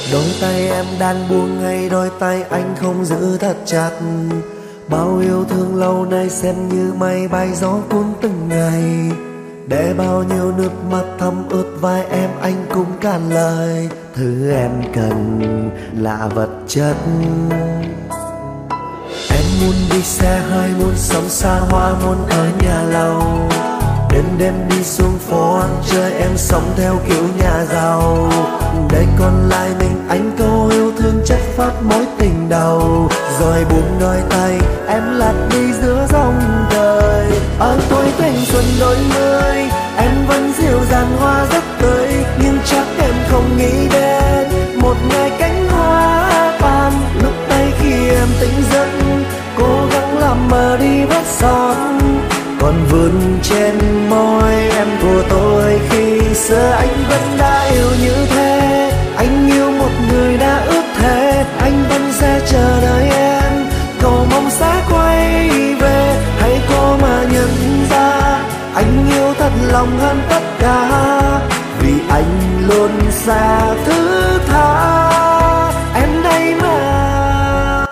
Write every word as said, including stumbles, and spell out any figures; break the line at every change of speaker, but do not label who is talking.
Đôi tay em đang buông ngay, đôi tay anh không giữ thật chặt. Bao yêu thương lâu nay xem như mây bay gió cuốn từng ngày. Để bao nhiêu nước mắt thấm ướt vai em, anh cũng cạn lời. Thứ em cần là vật chất. Em muốn đi xe hơi, muốn sống xa hoa, muốn ở nhà lầu. Đêm đêm đi xuống phố ăn chơi, em sống theo kiểu nhà giàu. Đây còn lại mình anh, câu yêu thương chất phát mối tình đầu. Rồi buông đôi tay, em lạc đi giữa dòng đời. Ở tuổi thanh xuân đôi mươi, em vẫn dịu dàng hoa rất tươi. Nhưng chắc em không nghĩ đến một ngày cánh hoa tàn. Lúc tay khi em tỉnh giấc, cố gắng làm mờ đi vết son còn vương trên môi em của tôi. Khi xưa anh vẫn đã yêu như thế, anh yêu một người đã ước thề. Anh vẫn sẽ chờ đợi em, cầu mong sẽ quay về. Hãy cô mà nhận ra anh yêu thật lòng hơn tất cả, vì anh luôn xa thứ